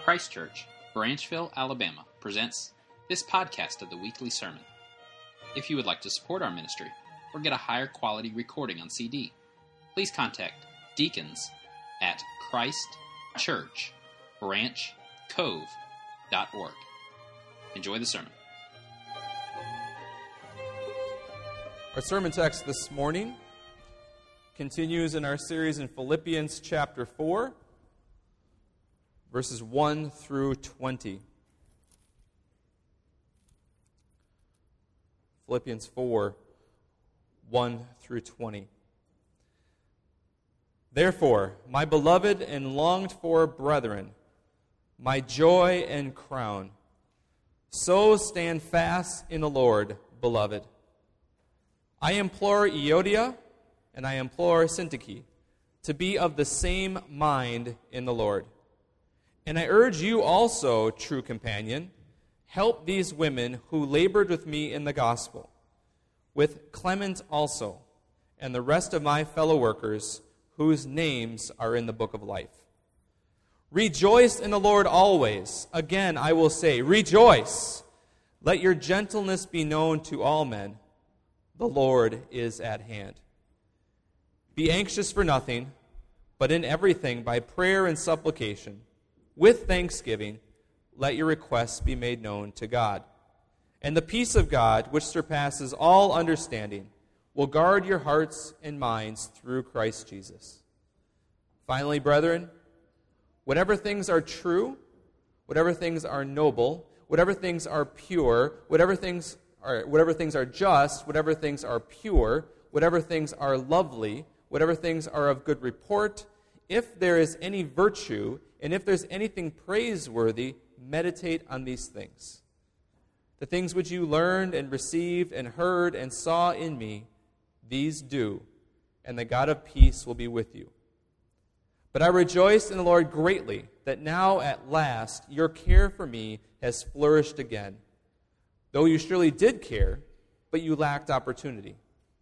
Christ Church, Branchville, Alabama, presents this podcast of the weekly sermon. If you would like to support our ministry or get a higher quality recording on CD, please contact deacons at christchurchbranchcove.org. Enjoy the sermon. Our sermon text this morning continues in our series in Philippians chapter 4, verses 1 through 20. Philippians 4, 1 through 20. Therefore, my beloved and longed-for brethren, my joy and crown, so stand fast in the Lord, beloved. I implore Euodia and I implore Syntyche to be of the same mind in the Lord. And I urge you also, true companion, help these women who labored with me in the gospel, with Clement also, and the rest of my fellow workers, whose names are in the book of life. Rejoice in the Lord always. Again, I will say, rejoice. Let your gentleness be known to all men. The Lord is at hand. Be anxious for nothing, but in everything by prayer and supplication, with thanksgiving, let your requests be made known to God. And the peace of God, which surpasses all understanding, will guard your hearts and minds through Christ Jesus. Finally, brethren, whatever things are true, whatever things are noble, whatever things are pure, whatever things are just, whatever things are pure, whatever things are lovely, whatever things are of good report, if there is any virtue, and if there's anything praiseworthy, meditate on these things. The things which you learned and received and heard and saw in me, these do, and the God of peace will be with you. But I rejoice in the Lord greatly that now at last your care for me has flourished again, though you surely did care, but you lacked opportunity.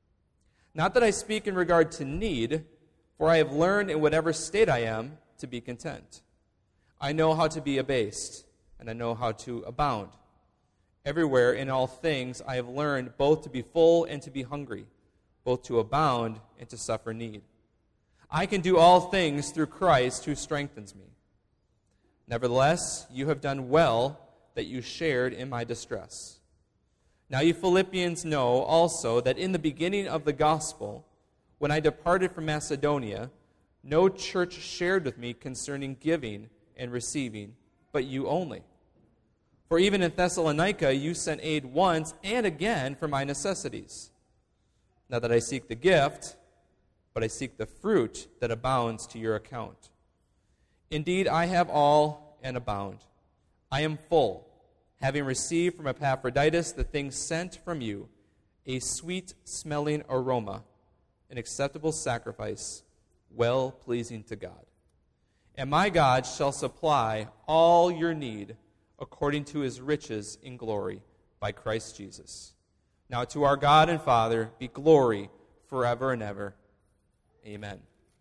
Not that I speak in regard to need, for I have learned in whatever state I am to be content. I know how to be abased, and I know how to abound. Everywhere in all things I have learned both to be full and to be hungry, both to abound and to suffer need. I can do all things through Christ who strengthens me. Nevertheless, you have done well that you shared in my distress. Now you Philippians know also that in the beginning of the gospel, when I departed from Macedonia, no church shared with me concerning giving and receiving, but you only. For even in Thessalonica you sent aid once and again for my necessities. Not that I seek the gift, but I seek the fruit that abounds to your account. Indeed, I have all and abound. I am full, having received from Epaphroditus the things sent from you, a sweet-smelling aroma, an acceptable sacrifice, well-pleasing to God. And my God shall supply all your need according to his riches in glory by Christ Jesus. Now to our God and Father be glory forever and ever. Amen.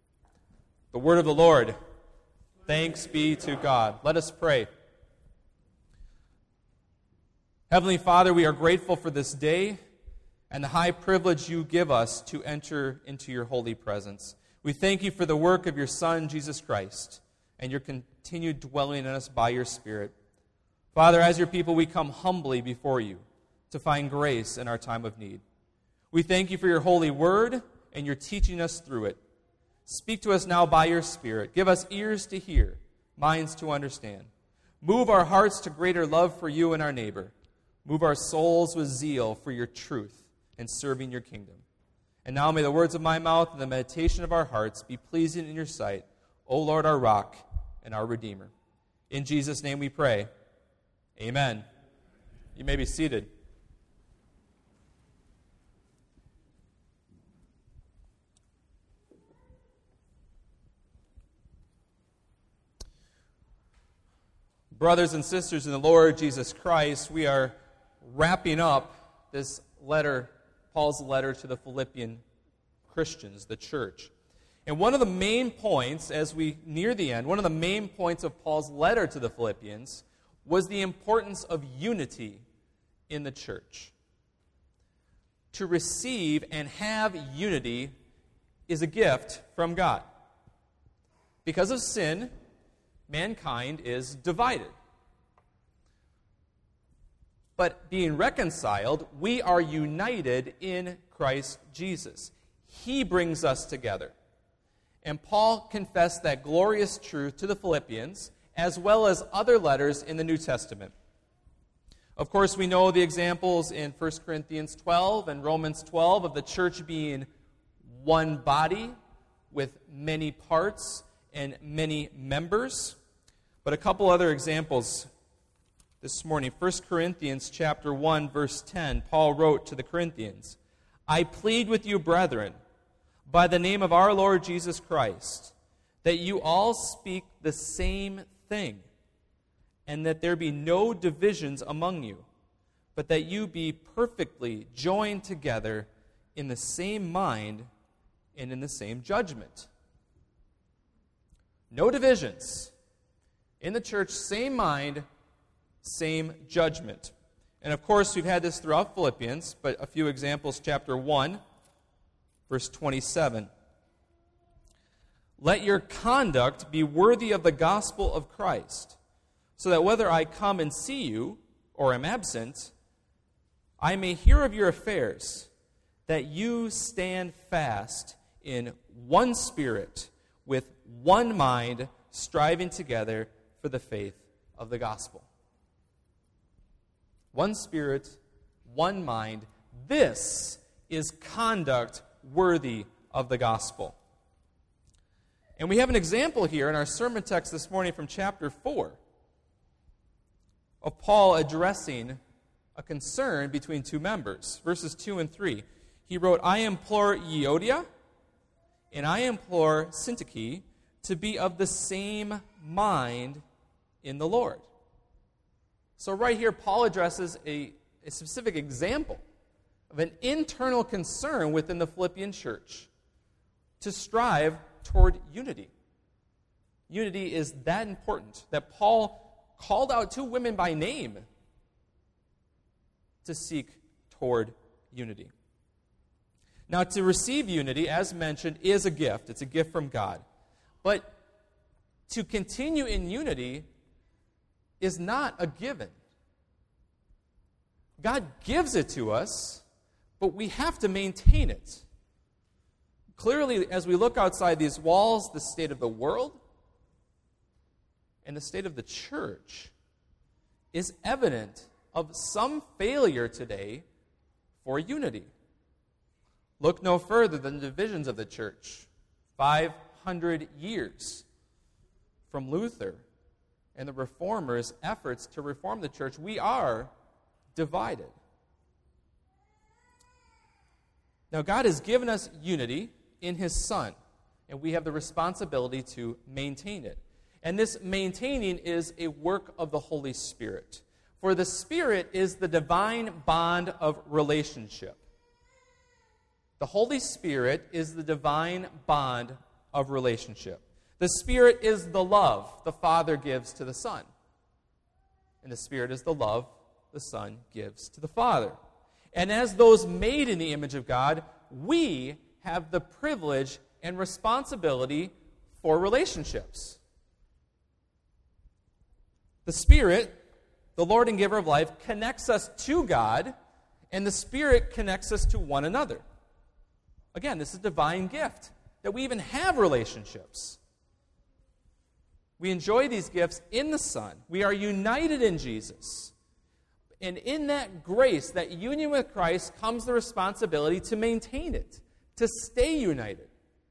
The word of the Lord. Thanks be to God. Let us pray. Heavenly Father, we are grateful for this day and the high privilege you give us to enter into your holy presence. We thank you for the work of your Son, Jesus Christ, and your continued dwelling in us by your Spirit. Father, as your people, we come humbly before you to find grace in our time of need. We thank you for your holy word and your teaching us through it. Speak to us now by your Spirit. Give us ears to hear, minds to understand. Move our hearts to greater love for you and our neighbor. Move our souls with zeal for your truth and serving your kingdom. And now may the words of my mouth and the meditation of our hearts be pleasing in your sight, O Lord, our rock and our Redeemer. In Jesus' name we pray. Amen. You may be seated. Brothers and sisters in the Lord Jesus Christ, we are wrapping up this letter, Paul's letter to the Philippian Christians, the church. And one of the main points, as we near the end, one of the main points of Paul's letter to the Philippians was the importance of unity in the church. To receive and have unity is a gift from God. Because of sin, mankind is divided. But being reconciled, we are united in Christ Jesus. He brings us together. And Paul confessed that glorious truth to the Philippians, as well as other letters in the New Testament. Of course, we know the examples in 1 Corinthians 12 and Romans 12 of the church being one body with many parts and many members. But a couple other examples this morning. 1 Corinthians chapter 1, verse 10, Paul wrote to the Corinthians, "I plead with you, brethren, by the name of our Lord Jesus Christ, that you all speak the same thing, and that there be no divisions among you, but that you be perfectly joined together in the same mind and in the same judgment." No divisions. In the church, same mind, same judgment. And of course, we've had this throughout Philippians, but a few examples. Chapter 1, verse 27. "Let your conduct be worthy of the gospel of Christ, so that whether I come and see you or am absent, I may hear of your affairs, that you stand fast in one spirit, with one mind, striving together for the faith of the gospel." One spirit, one mind. This is conduct worthy of the gospel. And we have an example here in our sermon text this morning from chapter 4 of Paul addressing a concern between two members. Verses 2 and 3. He wrote, "I implore Euodia and I implore Syntyche to be of the same mind in the Lord." So right here, Paul addresses a specific example of an internal concern within the Philippian church to strive toward unity. Unity is that important that Paul called out two women by name to seek toward unity. Now, to receive unity, as mentioned, is a gift. It's a gift from God. But to continue in unity is not a given. God gives it to us, but we have to maintain it. Clearly, as we look outside these walls, the state of the world and the state of the church is evident of some failure today for unity. Look no further than the divisions of the church. 500 years from Luther and the Reformers' efforts to reform the church, we are divided. Now, God has given us unity in His Son, and we have the responsibility to maintain it. And this maintaining is a work of the Holy Spirit. For the Spirit is the divine bond of relationship. The Holy Spirit is the divine bond of relationship. The Spirit is the love the Father gives to the Son. And the Spirit is the love the Son gives to the Father. And as those made in the image of God, we have the privilege and responsibility for relationships. The Spirit, the Lord and giver of life, connects us to God, and the Spirit connects us to one another. Again, this is a divine gift, that we even have relationships. We enjoy these gifts in the Son. We are united in Jesus. And in that grace, that union with Christ, comes the responsibility to maintain it, to stay united.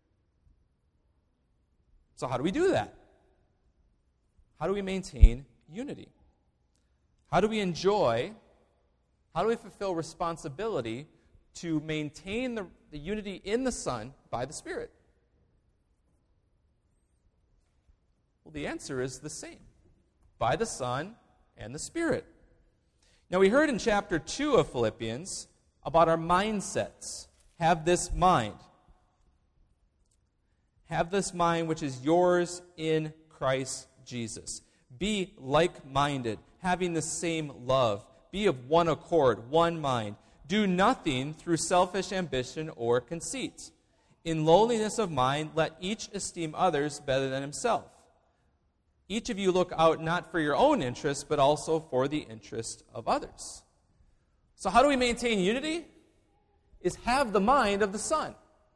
So how do we do that? How do we maintain unity? How do we fulfill responsibility to maintain the unity in the Son by the Spirit? Well, the answer is the same. By the Son and the Spirit. Now, we heard in chapter 2 of Philippians about our mindsets. Have this mind. Have this mind which is yours in Christ Jesus. Be like-minded, having the same love. Be of one accord, one mind. Do nothing through selfish ambition or conceit. In lowliness of mind, let each esteem others better than himself. Each of you look out not for your own interest, but also for the interest of others. So how do we maintain unity? Is have the mind of the Son.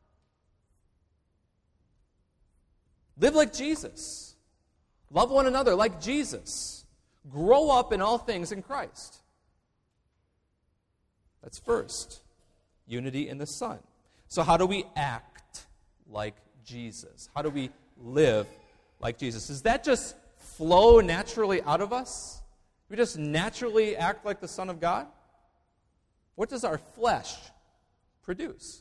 Live like Jesus. Love one another like Jesus. Grow up in all things in Christ. That's first. Unity in the Son. So how do we act like Jesus? How do we live like Jesus? Does that just flow naturally out of us? Do we just naturally act like the Son of God? What does our flesh produce?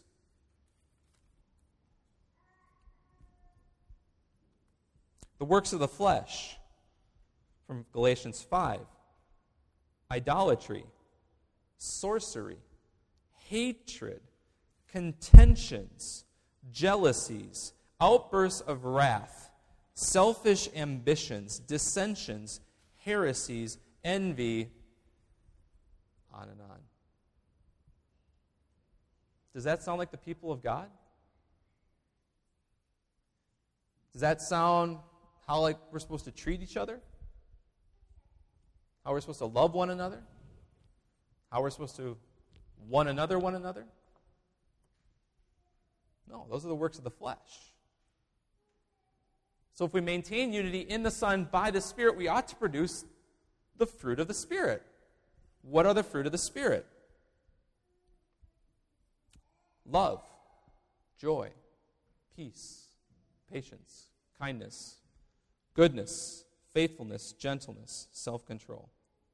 The works of the flesh, from Galatians 5. Idolatry, sorcery, hatred, contentions, jealousies, outbursts of wrath, selfish ambitions, dissensions, heresies, envy, on and on. Does that sound like the people of God? Does that sound how like we're supposed to treat each other? How we're supposed to love one another? How we're supposed to one another? No, those are the works of the flesh. So if we maintain unity in the Son by the Spirit, we ought to produce the fruit of the Spirit. What are the fruit of the Spirit? Love, joy, peace, patience, kindness, goodness, faithfulness, gentleness, self-control.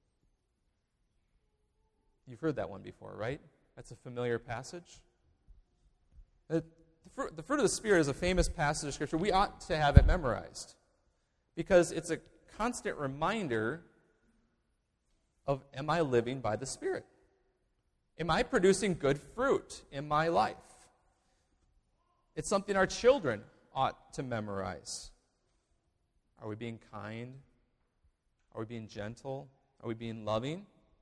You've heard that one before, right? That's a familiar passage. The fruit of the Spirit is a famous passage of Scripture. We ought to have it memorized because it's a constant reminder of, am I living by the Spirit? Am I producing good fruit in my life? It's something our children ought to memorize. Are we being kind? Are we being gentle? Are we being loving?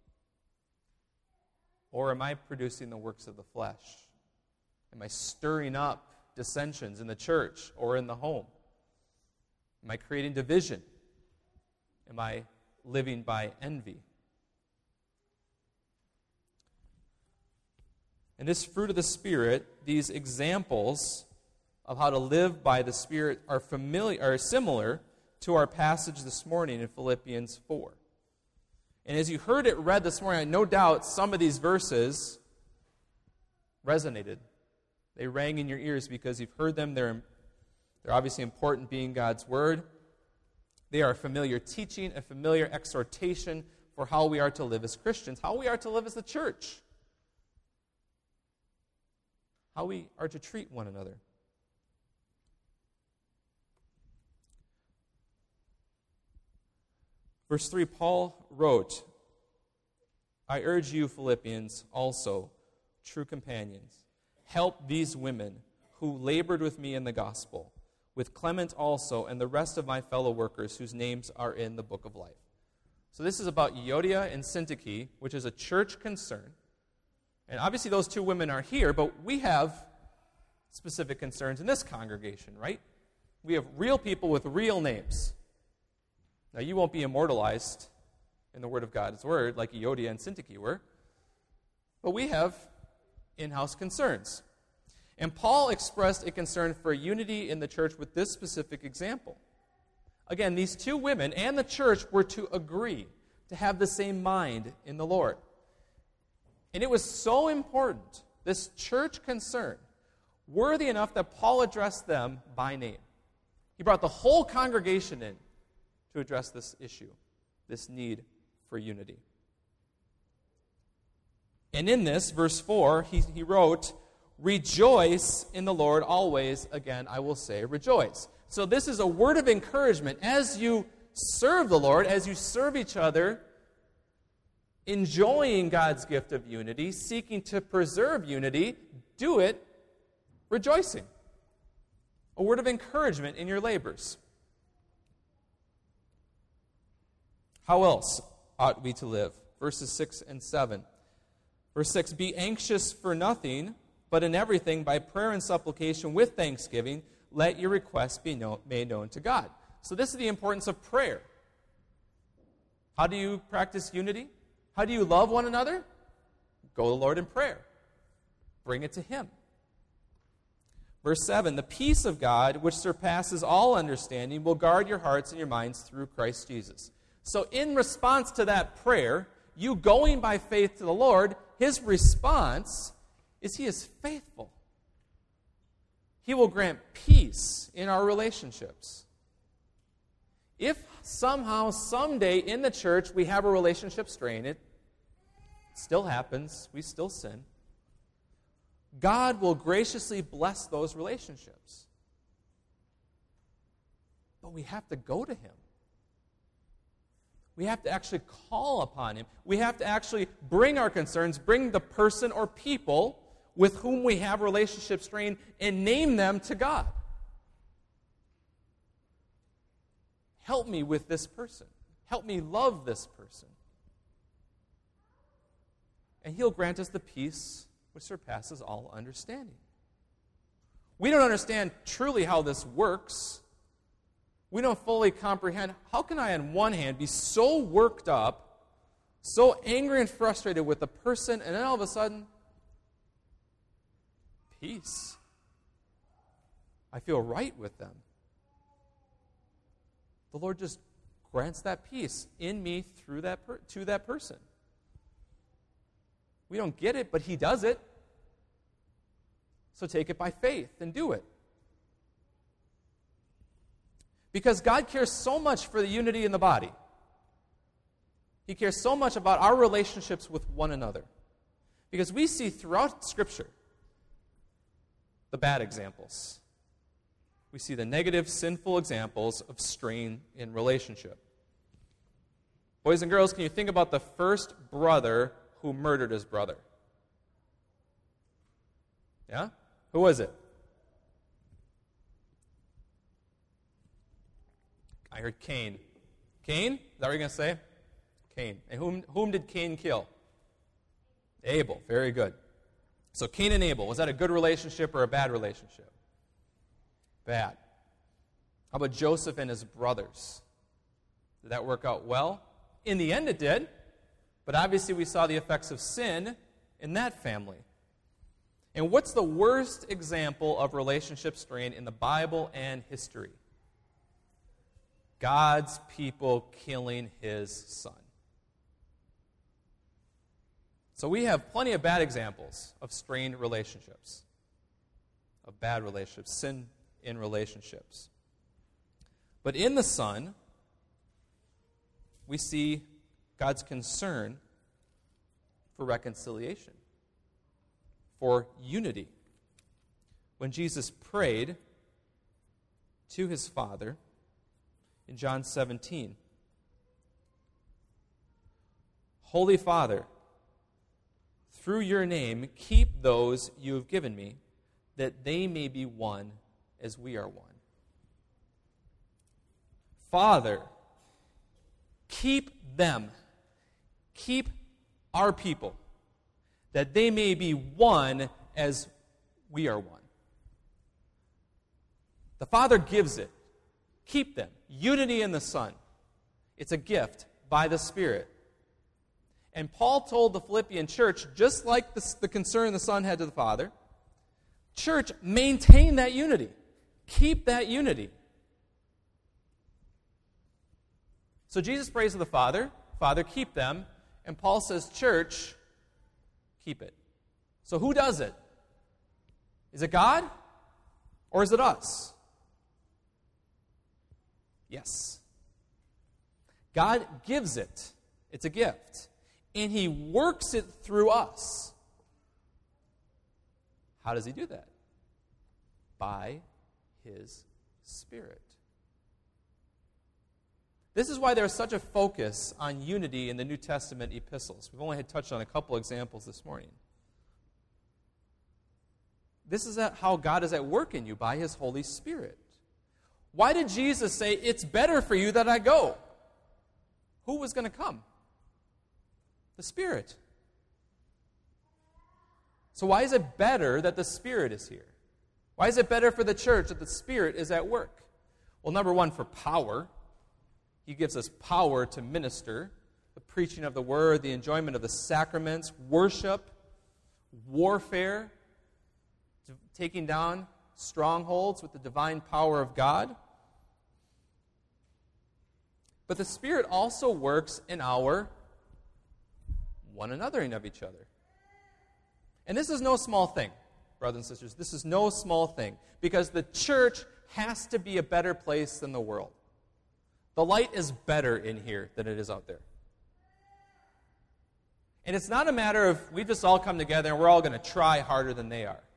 Or am I producing the works of the flesh? Am I stirring up dissensions in the church or in the home? Am I creating division? Am I living by envy? And this fruit of the Spirit, these examples of how to live by the Spirit are similar to our passage this morning in Philippians 4. And as you heard it read this morning, no doubt some of these verses resonated. They rang in your ears because you've heard them. They're obviously important being God's Word. They are a familiar teaching, a familiar exhortation for how we are to live as Christians, how we are to live as the church, how we are to treat one another. Verse 3, Paul wrote, I urge you, Philippians, also, true companions, help these women who labored with me in the gospel, with Clement also and the rest of my fellow workers whose names are in the book of life. So this is about Euodia and Syntyche, which is a church concern. And obviously those two women are here, but we have specific concerns in this congregation, right? We have real people with real names. Now, you won't be immortalized in the Word of God's Word like Euodia and Syntyche were, but we have in-house concerns. And Paul expressed a concern for unity in the church with this specific example. Again, these two women and the church were to agree, to have the same mind in the Lord. And it was so important, this church concern, worthy enough that Paul addressed them by name. He brought the whole congregation in to address this issue, this need for unity. And in this, verse 4, he wrote, rejoice in the Lord always. Again, I will say rejoice. So this is a word of encouragement. As you serve the Lord, as you serve each other, enjoying God's gift of unity, seeking to preserve unity, do it rejoicing. A word of encouragement in your labors. How else ought we to live? Verses 6 and 7. Verse 6, be anxious for nothing, but in everything, by prayer and supplication with thanksgiving, let your requests be made known to God. So this is the importance of prayer. How do you practice unity? How do you love one another? Go to the Lord in prayer. Bring it to Him. Verse 7, the peace of God, which surpasses all understanding, will guard your hearts and your minds through Christ Jesus. So in response to that prayer, you going by faith to the Lord, His response is He is faithful. He will grant peace in our relationships. If somehow, someday in the church we have a relationship strain, it still happens, we still sin, God will graciously bless those relationships. But we have to go to Him. We have to actually call upon Him. We have to actually bring our concerns, bring the person or people with whom we have relationship strain, and name them to God. Help me with this person. Help me love this person. And He'll grant us the peace which surpasses all understanding. We don't understand truly how this works. We don't fully comprehend, how can I on one hand be so worked up, so angry and frustrated with the person, and then all of a sudden, peace. I feel right with them. The Lord just grants that peace in me through to that person. We don't get it, but He does it. So take it by faith and do it. Because God cares so much for the unity in the body. He cares so much about our relationships with one another. Because we see throughout Scripture the bad examples. We see the negative, sinful examples of strain in relationship. Boys and girls, can you think about the first brother who murdered his brother? Yeah? Who was it? I heard Cain. Cain? Is that what you're going to say? Cain. And whom did Cain kill? Abel. Very good. So Cain and Abel, was that a good relationship or a bad relationship? Bad. How about Joseph and his brothers? Did that work out well? In the end it did. But obviously we saw the effects of sin in that family. And what's the worst example of relationship strain in the Bible and history? God's people killing His Son. So we have plenty of bad examples of strained relationships, of bad relationships, sin in relationships. But in the Son, we see God's concern for reconciliation, for unity. When Jesus prayed to His Father in John 17, Holy Father, through your name, keep those you have given me, that they may be one as we are one. Father, keep them. Keep our people, that they may be one as we are one. The Father gives it. Keep them. Unity in the Son. It's a gift by the Spirit. And Paul told the Philippian church, just like the concern the Son had to the Father, church, maintain that unity. Keep that unity. So Jesus prays to the Father, Father, keep them. And Paul says, church, keep it. So who does it? Is it God? Or is it us? Yes. God gives it. It's a gift. And He works it through us. How does He do that? By His Spirit. This is why there's such a focus on unity in the New Testament epistles. We've only had touched on a couple examples this morning. This is how God is at work in you by His Holy Spirit. Why did Jesus say, it's better for you that I go? Who was going to come? The Spirit. So why is it better that the Spirit is here? Why is it better for the church that the Spirit is at work? Well, number one, for power. He gives us power to minister. The preaching of the Word, the enjoyment of the sacraments, worship, warfare, taking down strongholds with the divine power of God. But the Spirit also works in our one anothering of each other. And this is no small thing, brothers and sisters. This is no small thing, because the church has to be a better place than the world. The light is better in here than it is out there. And it's not a matter of we just all come together and we're all going to try harder than they are.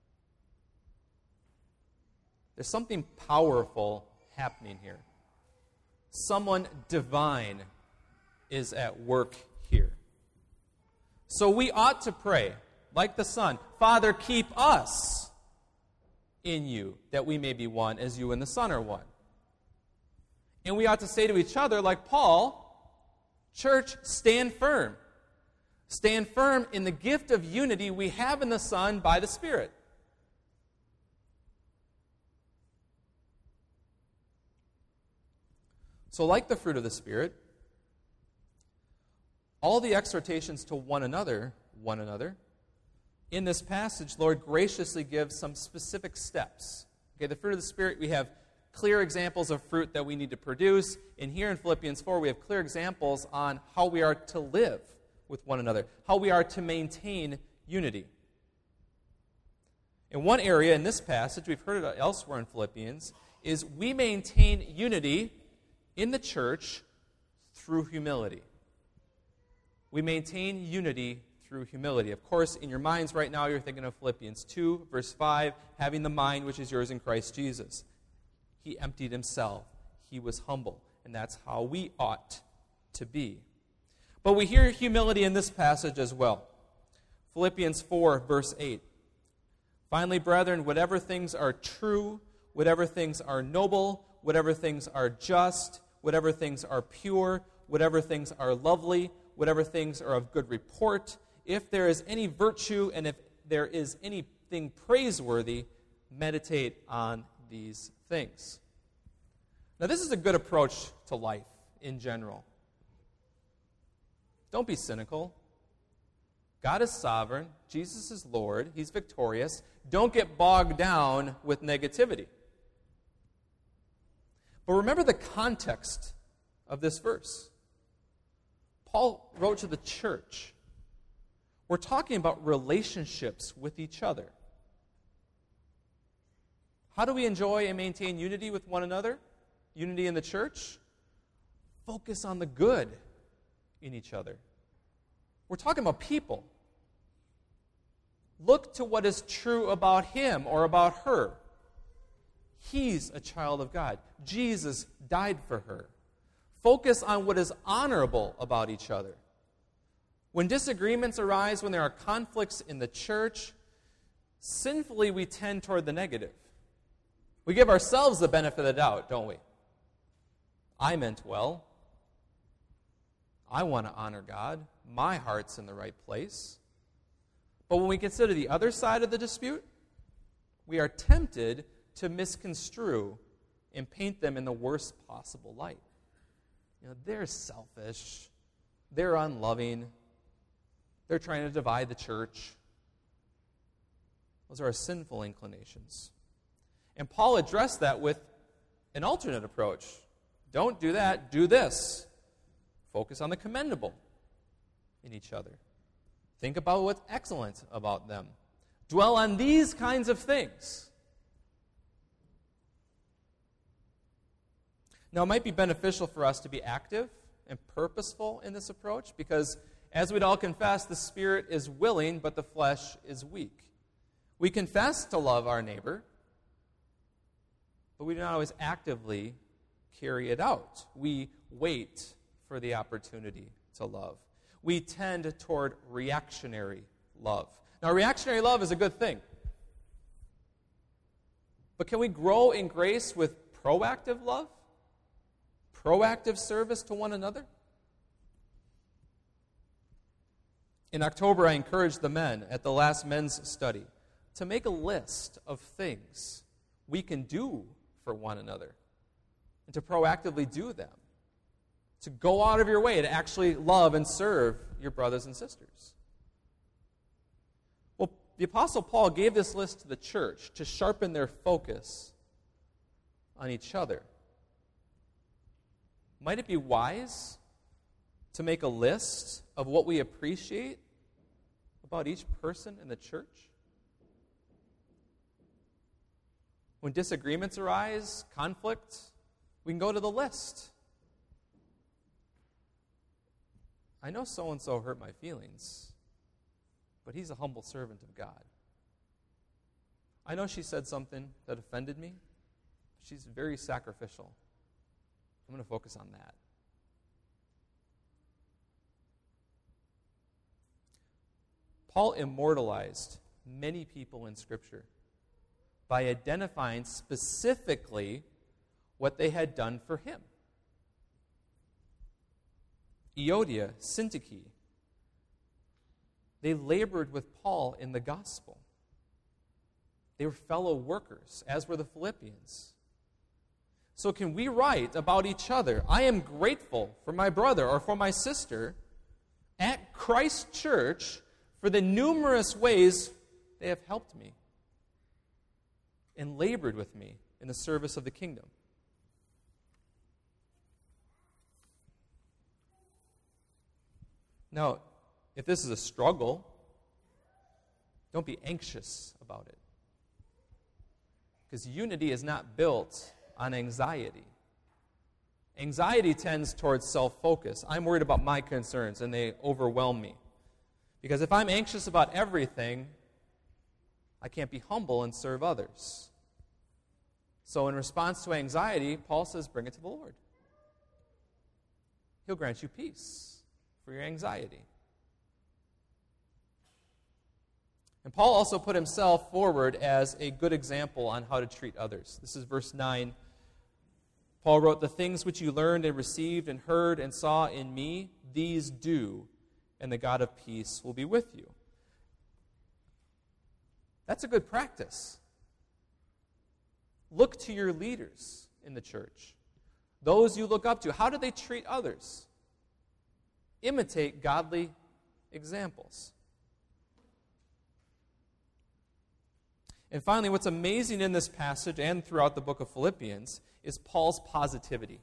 There's something powerful happening here. Someone divine is at work here. So we ought to pray, like the Son, Father, keep us in you, that we may be one as you and the Son are one. And we ought to say to each other, like Paul, church, stand firm. Stand firm in the gift of unity we have in the Son by the Spirit. So like the fruit of the Spirit, all the exhortations to one another, in this passage, Lord graciously gives some specific steps. Okay, the fruit of the Spirit, we have clear examples of fruit that we need to produce. And here in Philippians 4, we have clear examples on how we are to live with one another, how we are to maintain unity. In one area in this passage, we've heard it elsewhere in Philippians, is we maintain unity in the church through humility. We maintain unity through humility. Of course, in your minds right now, you're thinking of Philippians 2, verse 5, having the mind which is yours in Christ Jesus. He emptied himself. He was humble. And that's how we ought to be. But we hear humility in this passage as well. Philippians 4, verse 8. Finally, brethren, whatever things are true, whatever things are noble, whatever things are just, whatever things are pure, whatever things are lovely, whatever things are of good report, if there is any virtue and if there is anything praiseworthy, meditate on these things. Now, this is a good approach to life in general. Don't be cynical. God is sovereign. Jesus is Lord. He's victorious. Don't get bogged down with negativity. But remember the context of this verse. Paul wrote to the church. We're talking about relationships with each other. How do we enjoy and maintain unity with one another? Unity in the church? Focus on the good in each other. We're talking about people. Look to what is true about him or about her. He's a child of God. Jesus died for her. Focus on what is honorable about each other. When disagreements arise, when there are conflicts in the church, sinfully we tend toward the negative. We give ourselves the benefit of the doubt, don't we? I meant well. I want to honor God. My heart's in the right place. But when we consider the other side of the dispute, we are tempted to misconstrue and paint them in the worst possible light. You know, they're selfish. They're unloving. They're trying to divide the church. Those are our sinful inclinations. And Paul addressed that with an alternate approach. Don't do that. Do this. Focus on the commendable in each other. Think about what's excellent about them. Dwell on these kinds of things. Now, it might be beneficial for us to be active and purposeful in this approach because, as we'd all confess, the spirit is willing, but the flesh is weak. We confess to love our neighbor, but we do not always actively carry it out. We wait for the opportunity to love. We tend toward reactionary love. Now, reactionary love is a good thing. But can we grow in grace with proactive love? Proactive service to one another? In October, I encouraged the men at the last men's study to make a list of things we can do for one another and to proactively do them. To go out of your way to actually love and serve your brothers and sisters. Well, the Apostle Paul gave this list to the church to sharpen their focus on each other. Might it be wise to make a list of what we appreciate about each person in the church? When disagreements arise, conflict, we can go to the list. I know so-and-so hurt my feelings, but he's a humble servant of God. I know she said something that offended me. She's very sacrificial. I'm going to focus on that. Paul immortalized many people in Scripture by identifying specifically what they had done for him. Euodia, Syntyche, they labored with Paul in the gospel. They were fellow workers, as were the Philippians. So can we write about each other, I am grateful for my brother or for my sister at Christ Church for the numerous ways they have helped me and labored with me in the service of the kingdom? Now, if this is a struggle, don't be anxious about it. Because unity is not built on anxiety. Anxiety tends towards self-focus. I'm worried about my concerns, and they overwhelm me. Because if I'm anxious about everything, I can't be humble and serve others. So in response to anxiety, Paul says, bring it to the Lord. He'll grant you peace for your anxiety. And Paul also put himself forward as a good example on how to treat others. This is verse 9. Paul wrote, the things which you learned and received and heard and saw in me, these do, and the God of peace will be with you. That's a good practice. Look to your leaders in the church. Those you look up to. How do they treat others? Imitate godly examples. And finally, what's amazing in this passage and throughout the book of Philippians is Paul's positivity.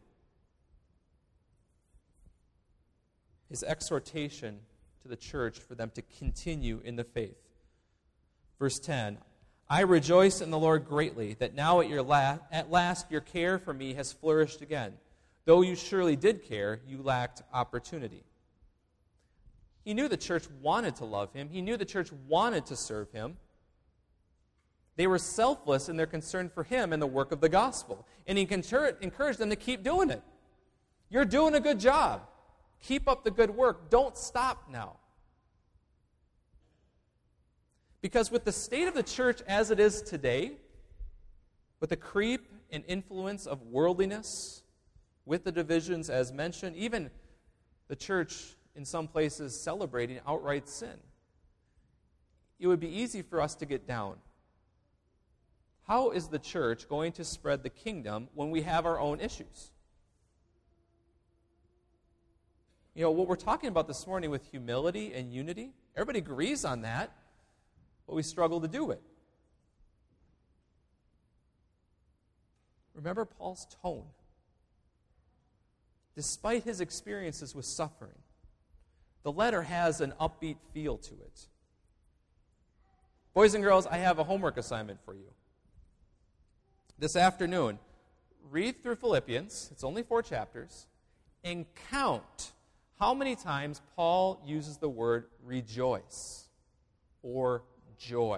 His exhortation to the church for them to continue in the faith. Verse 10, I rejoice in the Lord greatly that now at last your care for me has flourished again. Though you surely did care, you lacked opportunity. He knew the church wanted to love him. He knew the church wanted to serve him. They were selfless in their concern for him and the work of the gospel. And he encouraged them to keep doing it. You're doing a good job. Keep up the good work. Don't stop now. Because with the state of the church as it is today, with the creep and influence of worldliness, with the divisions as mentioned, even the church in some places celebrating outright sin, it would be easy for us to get down. How is the church going to spread the kingdom when we have our own issues? You know, what we're talking about this morning with humility and unity, everybody agrees on that, but we struggle to do it. Remember Paul's tone. Despite his experiences with suffering, the letter has an upbeat feel to it. Boys and girls, I have a homework assignment for you. This afternoon, read through Philippians, it's only 4 chapters, and count how many times Paul uses the word rejoice or joy.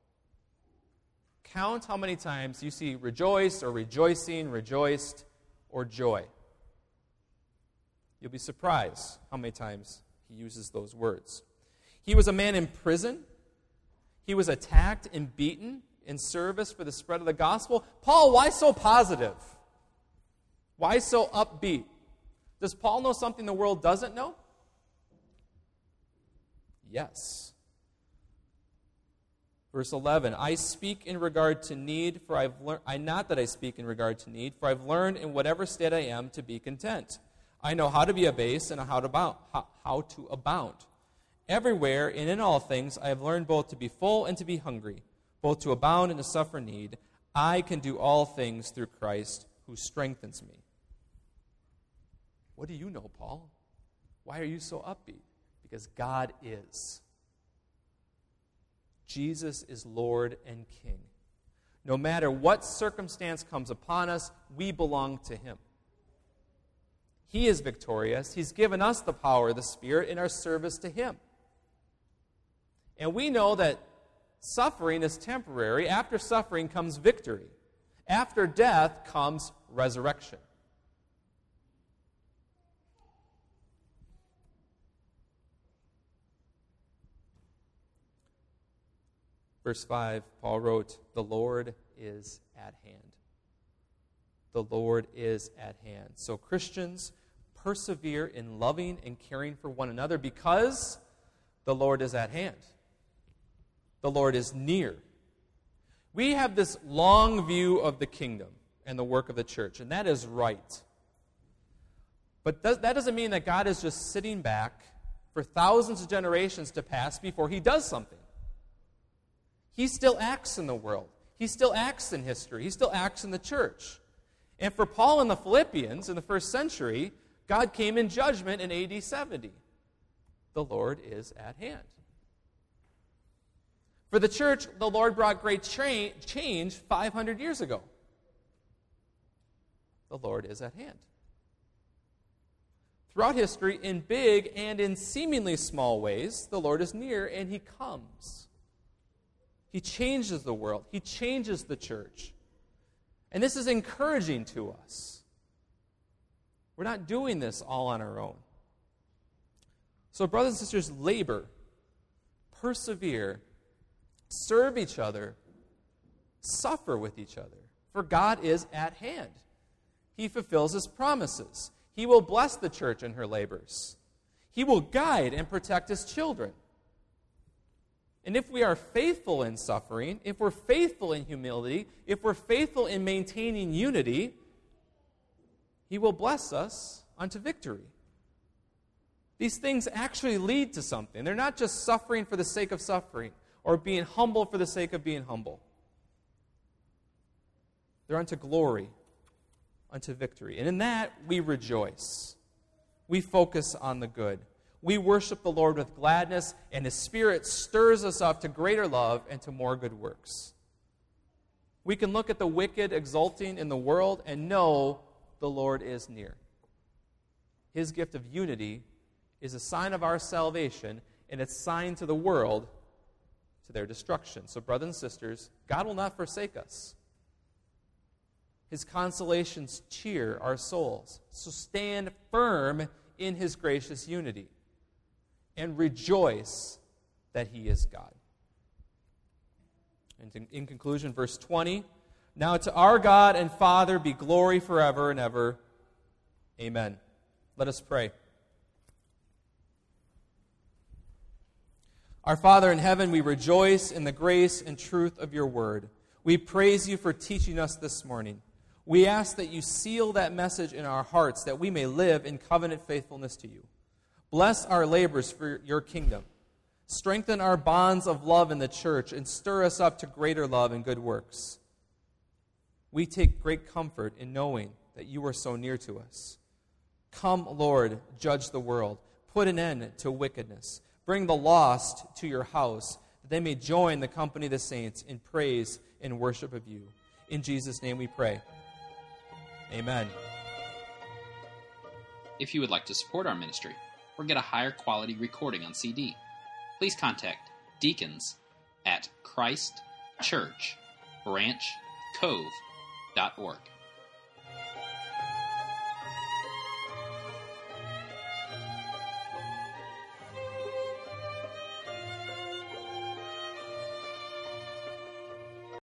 Count how many times you see rejoice or rejoicing, rejoiced, or joy. You'll be surprised how many times he uses those words. He was a man in prison. He was attacked and beaten in service for the spread of the gospel. Paul, why so positive? Why so upbeat? Does Paul know something the world doesn't know? Yes. Verse 11, I speak in regard to need, for I've learned, not that I speak in regard to need, for I've learned in whatever state I am to be content. I know how to be abased and how to abound. Everywhere and in all things I have learned both to be full and to be hungry, both to abound and to suffer need. I can do all things through Christ who strengthens me. What do you know, Paul? Why are you so upbeat? Because God is. Jesus is Lord and King. No matter what circumstance comes upon us, we belong to Him. He is victorious. He's given us the power of the Spirit in our service to Him. And we know that suffering is temporary. After suffering comes victory. After death comes resurrection. Verse 5, Paul wrote, the Lord is at hand. The Lord is at hand. So Christians, persevere in loving and caring for one another because the Lord is at hand. The Lord is near. We have this long view of the kingdom and the work of the church, and that is right. But that doesn't mean that God is just sitting back for thousands of generations to pass before He does something. He still acts in the world. He still acts in history. He still acts in the church. And for Paul and the Philippians in the first century, God came in judgment in AD 70. The Lord is at hand. For the church, the Lord brought great change 500 years ago. The Lord is at hand. Throughout history, in big and in seemingly small ways, the Lord is near and He comes. He changes the world. He changes the church. And this is encouraging to us. We're not doing this all on our own. So, brothers and sisters, labor, persevere, serve each other, suffer with each other, for God is at hand. He fulfills His promises. He will bless the church in her labors. He will guide and protect His children. And if we are faithful in suffering, if we're faithful in humility, if we're faithful in maintaining unity, He will bless us unto victory. These things actually lead to something. They're not just suffering for the sake of suffering or being humble for the sake of being humble. They're unto glory, unto victory. And in that, we rejoice. We focus on the good. We worship the Lord with gladness, and His Spirit stirs us up to greater love and to more good works. We can look at the wicked exulting in the world and know the Lord is near. His gift of unity is a sign of our salvation, and it's a sign to the world to their destruction. So, brothers and sisters, God will not forsake us. His consolations cheer our souls. So stand firm in His gracious unity and rejoice that He is God. And in conclusion, verse 20, now to our God and Father be glory forever and ever. Amen. Let us pray. Our Father in heaven, we rejoice in the grace and truth of your word. We praise you for teaching us this morning. We ask that you seal that message in our hearts, that we may live in covenant faithfulness to you. Bless our labors for your kingdom. Strengthen our bonds of love in the church and stir us up to greater love and good works. We take great comfort in knowing that you are so near to us. Come, Lord, judge the world. Put an end to wickedness. Bring the lost to your house, that they may join the company of the saints in praise and worship of you. In Jesus' name we pray. Amen. If you would like to support our ministry or get a higher quality recording on CD, please contact deacons at christchurchbranchcove.org.